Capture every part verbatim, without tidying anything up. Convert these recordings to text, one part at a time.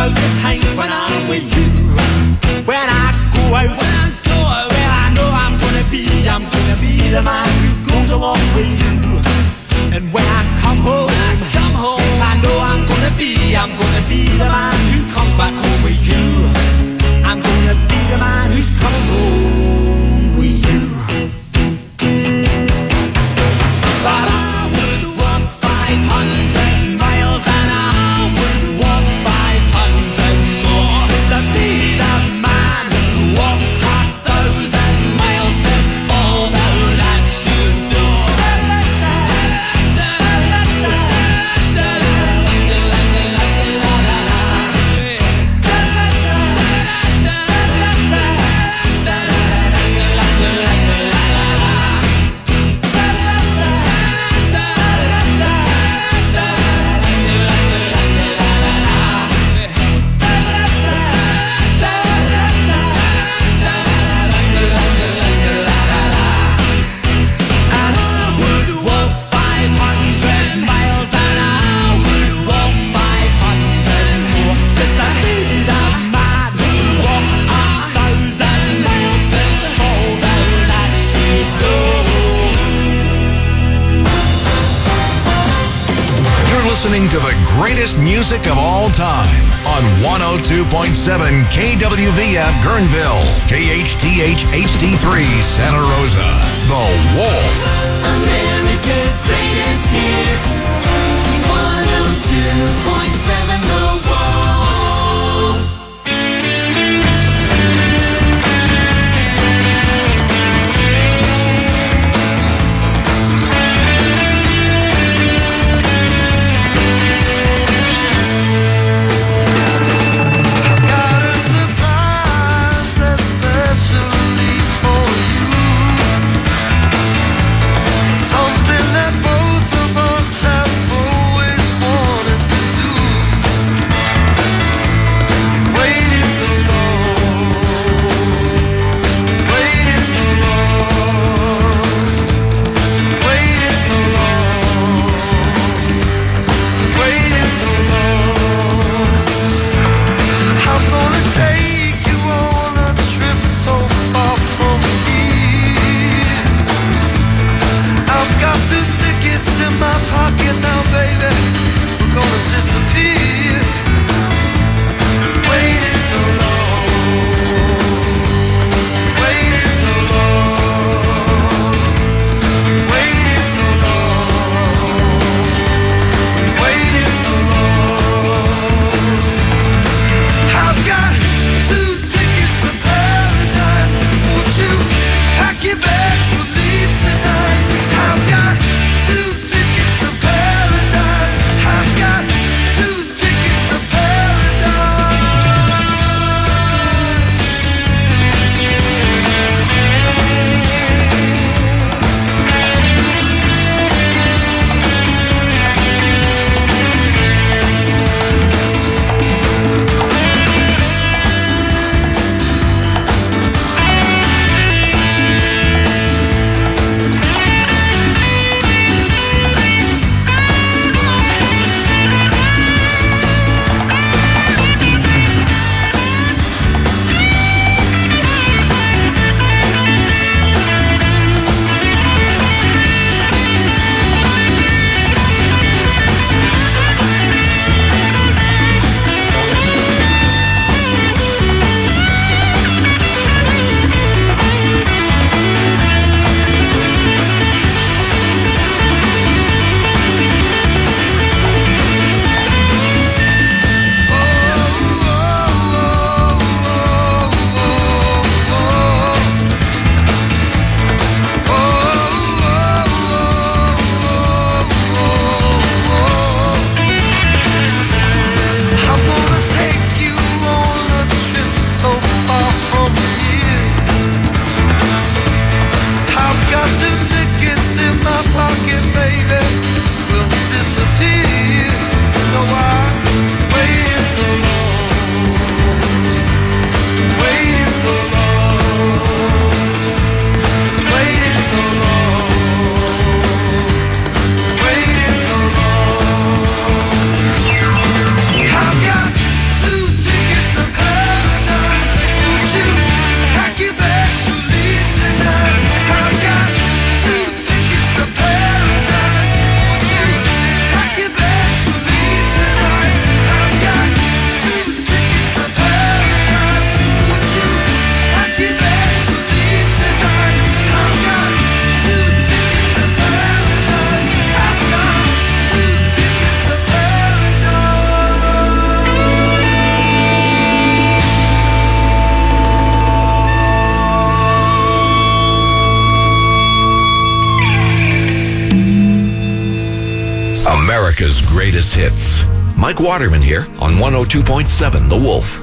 about the time when I'm with you. When I go out, when I go out, well I know I'm gonna be, I'm gonna be the man who goes along with you. And when I come home, when I come home, yes, I know I'm gonna be, I'm gonna be the man who comes back home with you. I'm gonna be the man who's coming home with you. But I would walk five hundred miles and I would walk five hundred more to be the man who walks a thousand miles to fall down at your door. Listening to the greatest music of all time on one oh two point seven K W V F Guerneville, K H T H H D three Santa Rosa. The Wolf. America's greatest hits. one oh two point seven The Wolf. Something that both of us have always wanted to do. America's greatest hits. Mike Waterman here on one oh two point seven The Wolf.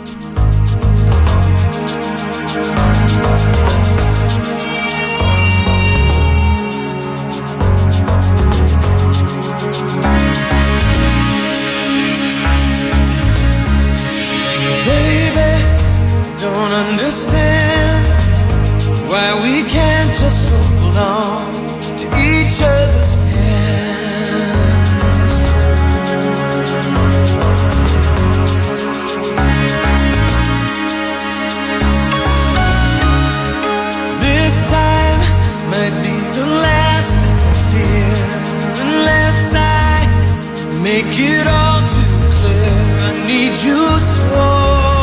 Baby, don't understand why we can't just hold on to each other's hands. This time might be the last I fear, unless I make it all too clear. I need you so.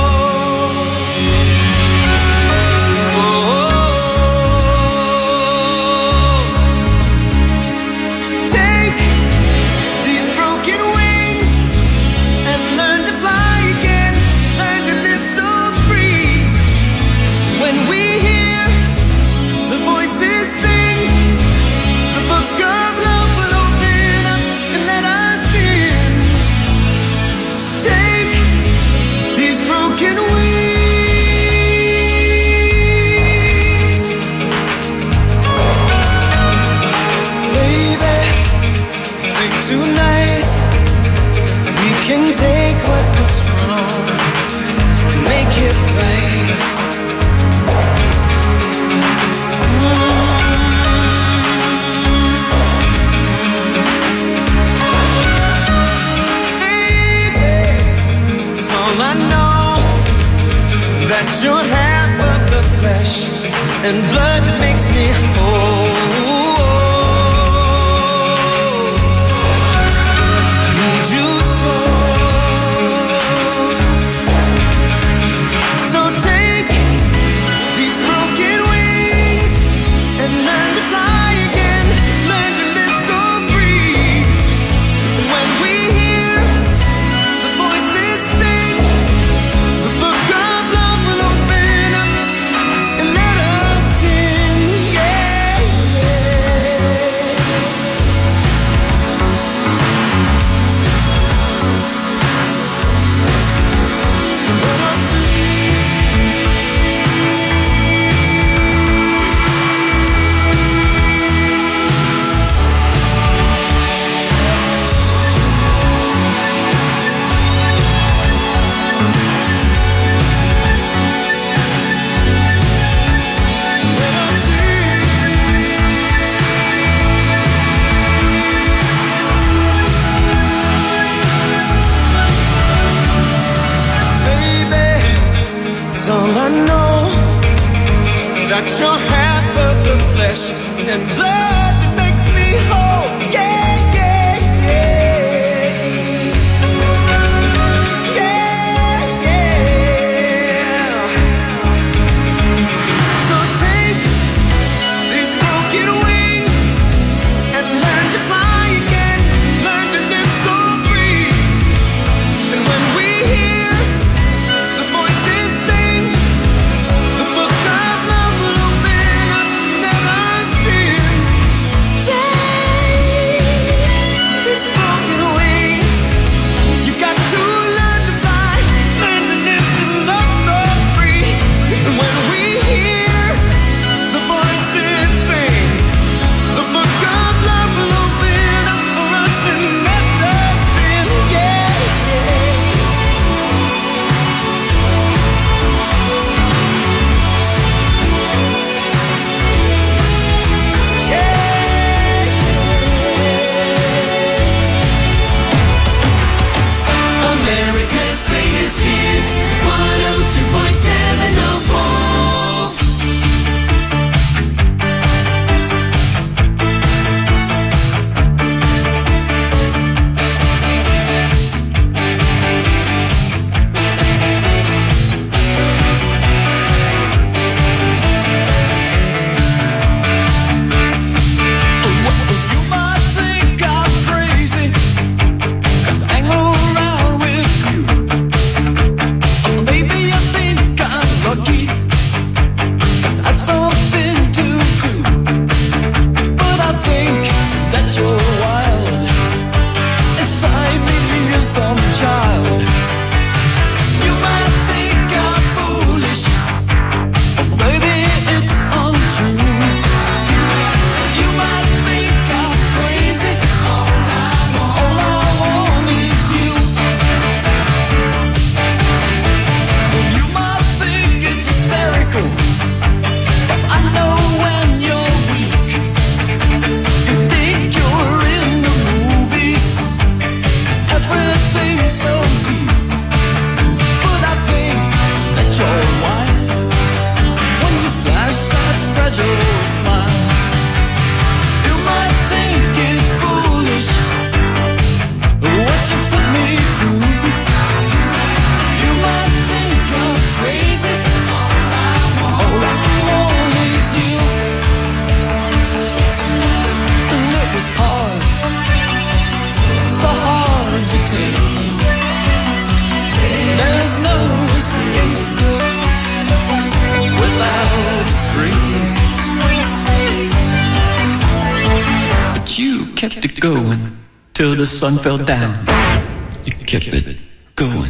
Take what was wrong and make it right. Mm-hmm. Baby, it's all I know, that you're half of the flesh and blood that makes me whole. That you're half of the flesh and blood that makes me whole. Yeah, yeah, yeah. Yeah, yeah. So take these broken wings and learn to fly again. Learn to live so free. And when we hear the voices sing, the book of love will open up, never sin. kept it going till the sun fell down. You kept it going.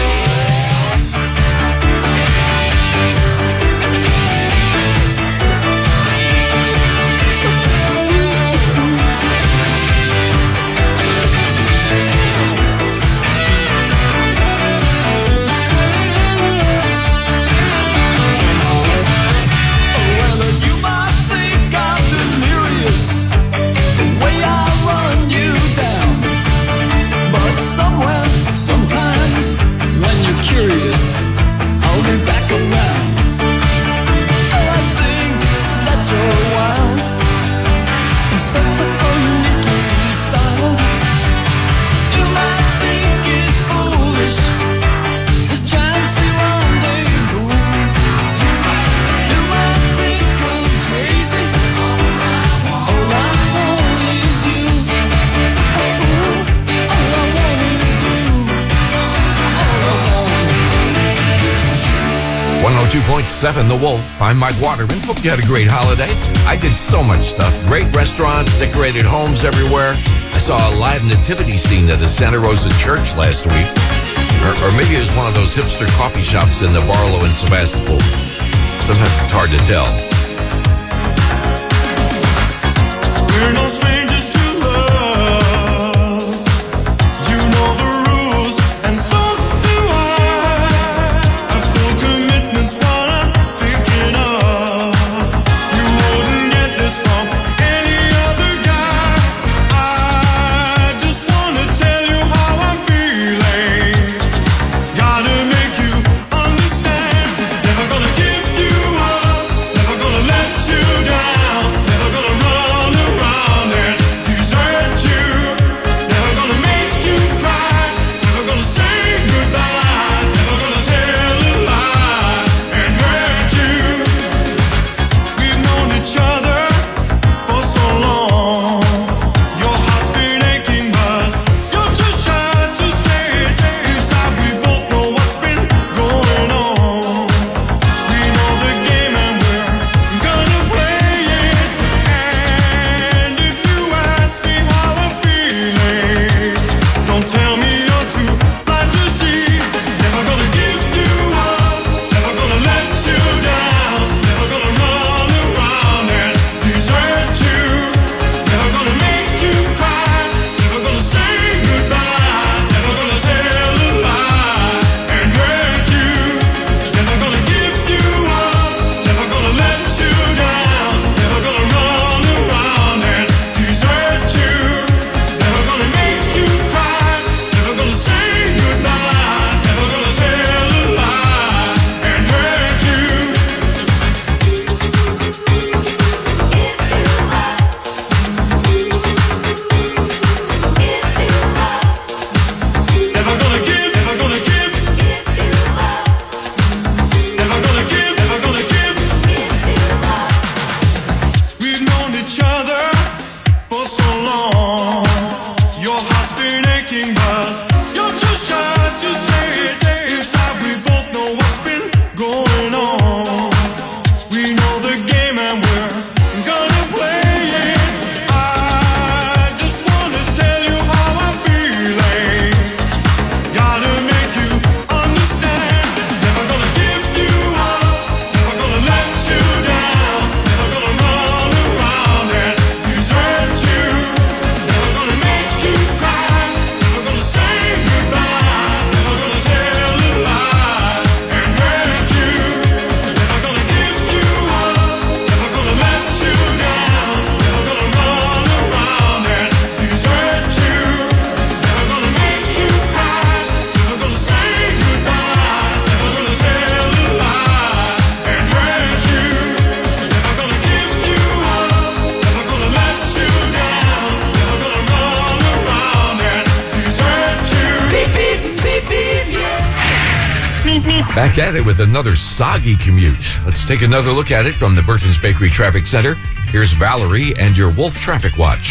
two point seven The Wolf. I'm Mike Waterman. Hope you had a great holiday. I did so much stuff. Great restaurants, decorated homes everywhere. I saw a live nativity scene at the Santa Rosa Church last week. Or, or maybe it was one of those hipster coffee shops in the Barlow in Sebastopol. Sometimes it's hard to tell. We're no strangers to love. You know the rules, and so do I. I've full commitments while I'm thinking of. You wouldn't get this from any other guy. I just wanna tell you how I'm feeling. Gotta make you understand. Never gonna give you up. Never gonna let you down. Never gonna run around and desert you. Never gonna make you cry. Never gonna say goodbye. Never gonna tell a lie and hurt you. We've known each other for so long. Your heart's been aching, but you're too shy to say it. Inside we both know what's been going on. We know the game and we're gonna play it. And if you ask me how I'm feeling, don't tell me you're too blind to see. Never gonna give you up. Never gonna let you down. Never gonna run around and desert you. Never gonna make you cry. Never gonna say goodbye. Never gonna tell a lie and hurt you. Never gonna give you up. Never gonna let you down. Never gonna run around and desert you. Never gonna make you cry. Never gonna say goodbye. Never gonna tell a lie and hurt you. Never gonna give, never gonna give. Never gonna give, never gonna give. We've known each other for so long. Your heart's been aching, but you're too shy to say it. Inside we both know what's been going on. We know the game and we're gonna play it. I just wanna tell you how I'm feeling. Gotta make you understand. Never gonna give you up. Never gonna let you down. Never gonna run around and desert you. Never gonna make you cry. Never gonna say goodbye. Never gonna tell a lie and hurt you. Never gonna give you up. Never gonna let you down. Never gonna run around and desert you. Never gonna make you cry. Never gonna say goodbye. Never gonna tell a lie and hurt you. Never gonna give you up. Never gonna let you down. Never gonna run around and desert you. Beep, beep, beep, beep, yeah. Beep, beep. Back at it with another soggy commute. Let's take another look at it from the Burton's Bakery Traffic Center. Here's Valerie and your Wolf Traffic Watch.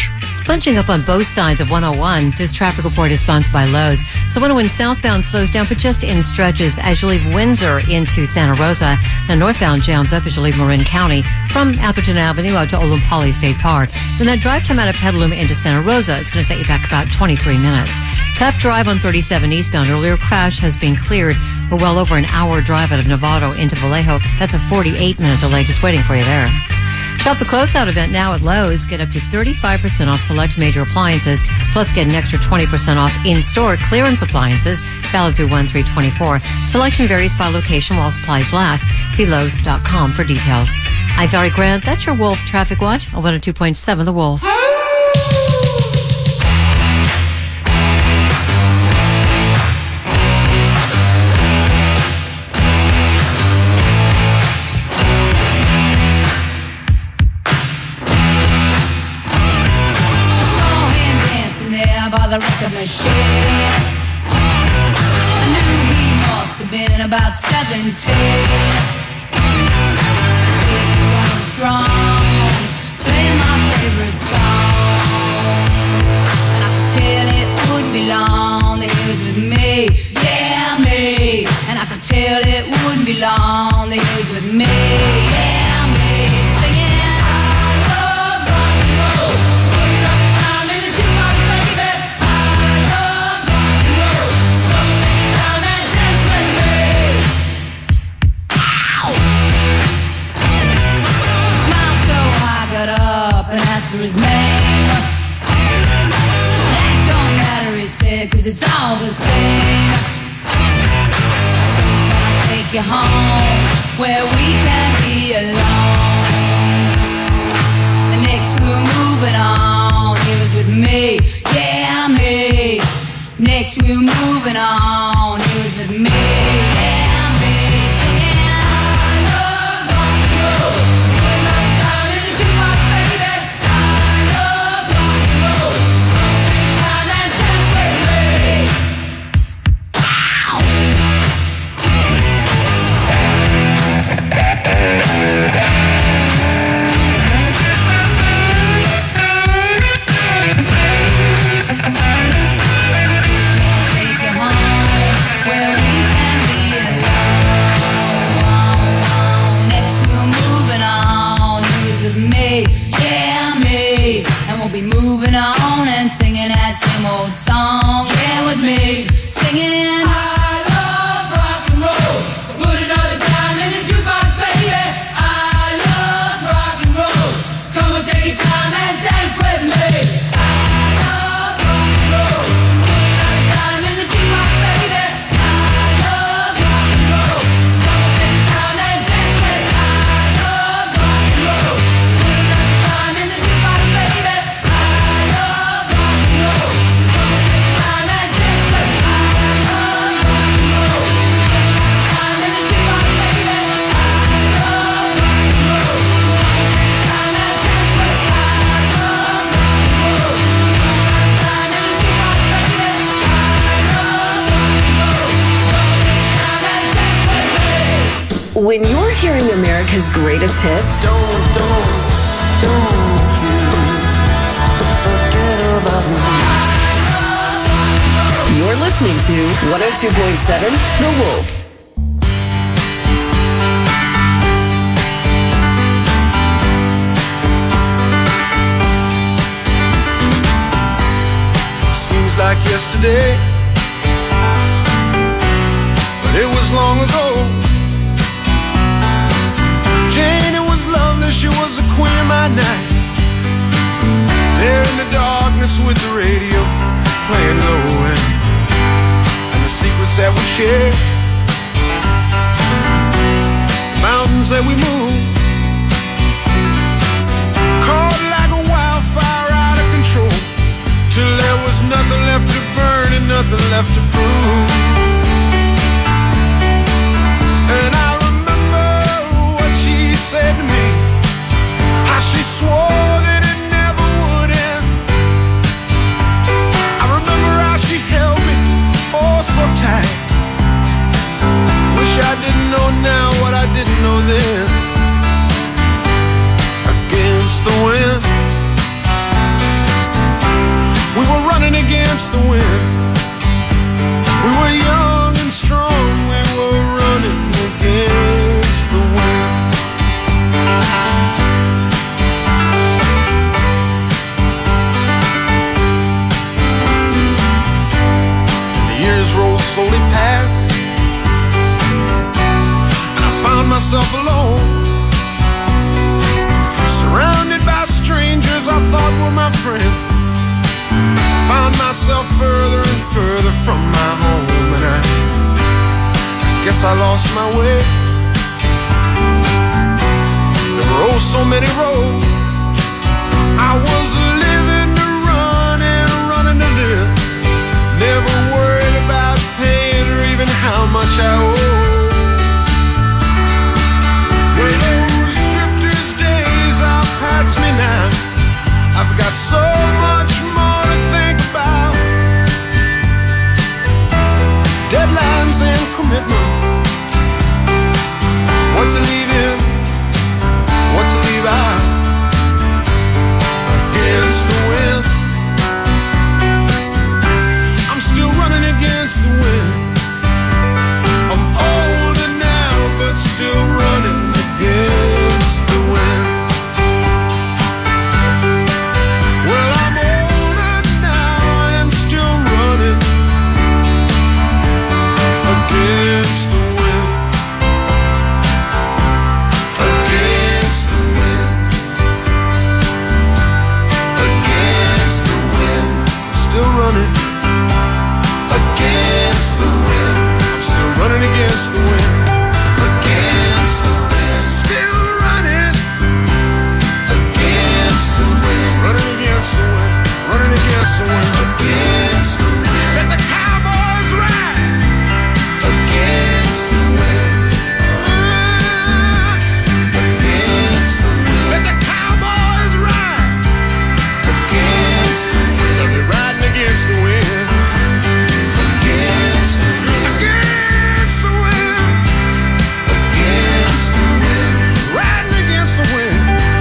bunching up on both sides of one oh one. This traffic report is sponsored by Lowe's. So one oh one southbound slows down, but just in stretches as you leave Windsor into Santa Rosa. And northbound jams up as you leave Marin County from Atherton Avenue out to Olumpali State Park. Then that drive time out of Petaluma into Santa Rosa is going to set you back about twenty-three minutes. Tough drive on thirty-seven eastbound. Earlier crash has been cleared, but well over an hour drive out of Novato into Vallejo. That's a forty-eight minute delay just waiting for you there. Shop the closeout event now at Lowe's. Get up to thirty-five percent off select major appliances, plus get an extra twenty percent off in-store clearance appliances, valid through one three twenty-four. Selection varies by location while supplies last. See Lowe's dot com for details. I'm Valerie Grant. That's your Wolf Traffic Watch on one oh two point seven The Wolf. By the record machine, I knew he must have been about seventeen. Big drum strong, playing my favorite song, and I could tell it wouldn't be long that he was with me, yeah me. And I could tell it wouldn't be long that he was with me, yeah me. Singing. Got up and asked for his name. That don't matter, he said, cause it's all the same. So can I take you home where we can be alone? The next we were moving on, he was with me, yeah me. Next we were moving on, he was with me, yeah me. Singing I love rock and roll. Be moving on and singing that same old song, yeah, with me, singing in I love rock and roll, so put another dime in the jukebox, baby. I love rock and roll, so come and take your time and dance with me. I love rock and roll, so put another dime in the jukebox, baby. I love rock and roll, so come and take your time and dance with me. I love rock and roll, so put another dime in the jukebox, baby. When you're hearing America's greatest hits, Don't, don't, don't you forget about me. you're listening to one oh two point seven The Wolf. Seems like yesterday, but it was long ago. Jane, it was lovely, she was the queen of my night. There in the darkness with the radio playing low end, and the secrets that we share, the mountains that we move, caught like a wildfire out of control, till there was nothing left to burn and nothing left to prove. And I said to me, how she swore that it never would end. I remember how she held me, oh so tight. Wish I didn't know now what I didn't know then. Against the wind, myself alone, surrounded by strangers I thought were my friends. I found myself further and further from my home, and I guess I lost my way. There were oh so many roads. I was living to run and running to live, never worried about paying or even how much I owe. Well, those drifters' days are past me now. I've got so much more to think about. Deadlines and commitments. What to leave in, what to leave out. Against the wind, I'm still running against the wind. I'm older now, but still running against the wind. Well, I'm older now and still running against the wind. Against the wind. Against the wind. I'm still running against the wind. I'm still running against the wind. Against the wind. Still running against the wind. Running against the wind. Running against the wind. Against the wind. Let the cowboys ride against the wind. Against the wind. Let the cowboys ride against the wind. They'll be riding against the wind. Against the wind. Against the wind. Against the wind. Riding against the wind.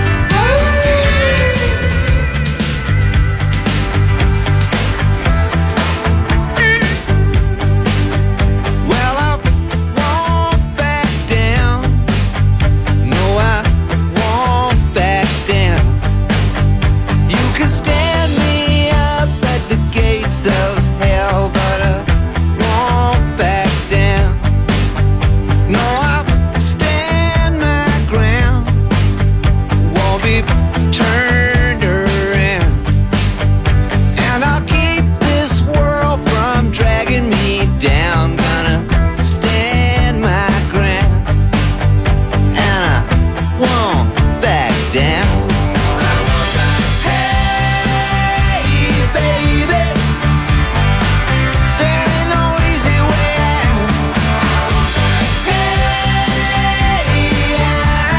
Well, I won't back down. No, I won't back down. You can stand me up at the gates of hell, but I won't back down. No, I'll stand my ground. Won't be turned around. And I'll keep this world from dragging me down. Gonna stand my ground. And I won't back down. Hey, baby, there ain't no easy way out. Hey, I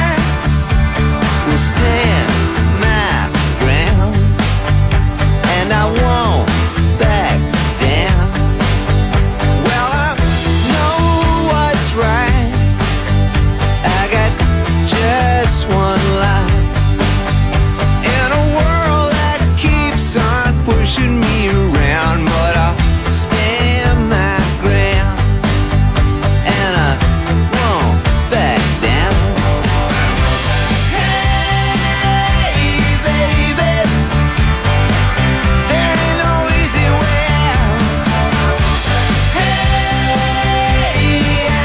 will stand my ground, and I won't back down. Well, I know what's right. I got just one life in a world that keeps on pushing me around, but I'll stand my ground, and I won't back down. Hey, baby, there ain't no easy way out. Hey, I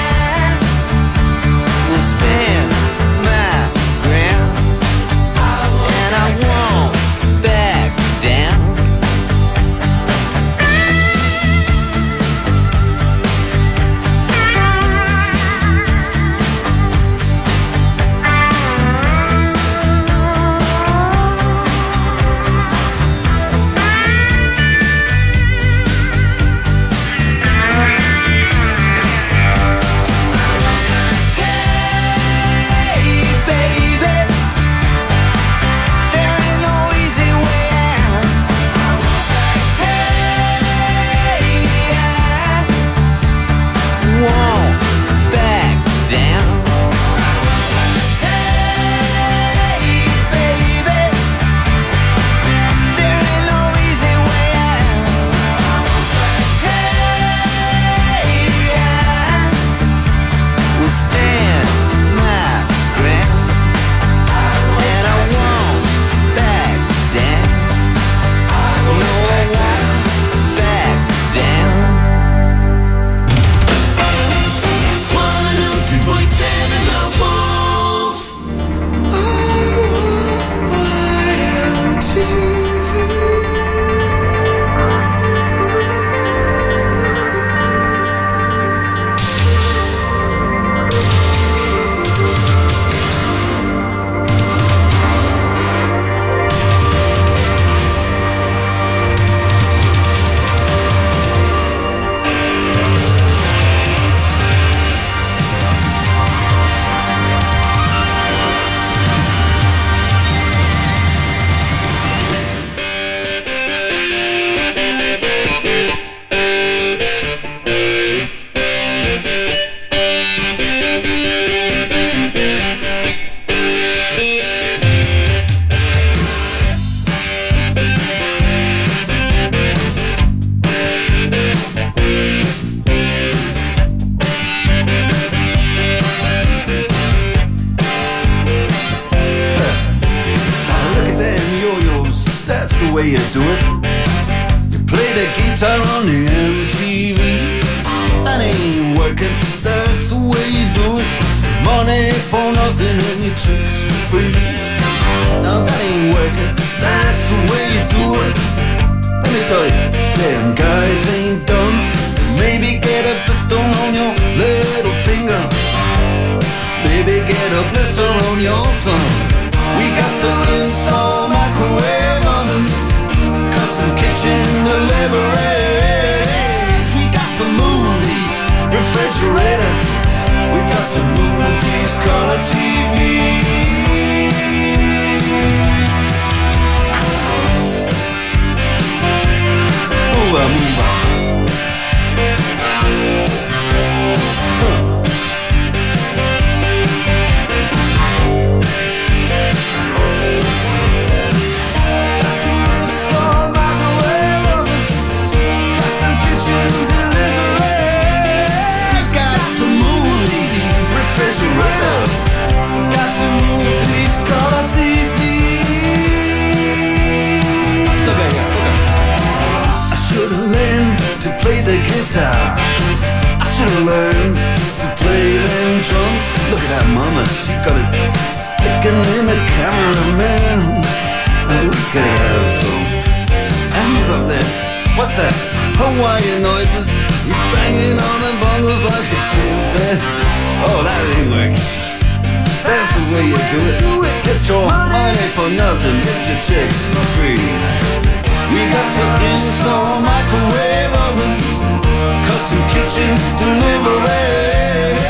will stand my ground, and I won't back down. Hey, baby, there ain't no easy way out. Hey, I won't back down. Hey, baby, there ain't no easy way out. Hey, I will stand my ground, and I won't back down. No, I won't back down. one oh two point seven that's the way you do it. Money for nothing and your chicks for free. Now that ain't working, that's the way you do it. Let me tell you, damn guys ain't dumb. Maybe get a blister on your little finger. Maybe get a blister on your thumb. We got to install microwave ovens, custom kitchen deliveries. We got to move these refrigerators. We got to move these color T Vs. Move on, move on. Got to move these color T Vs. Look at you, look at you. I should've learned to play the guitar. I should've learned to play them drums. Look at that mama, she got it sticking in the cameraman. And we could have some. And he's up there. What's that? Hawaiian noises. He's banging on the bongos like a chimpanzee. Oh, that ain't working. That's the way you do it. Get your money for nothing, get your chicks for free. We got to install microwave oven, custom kitchen delivery.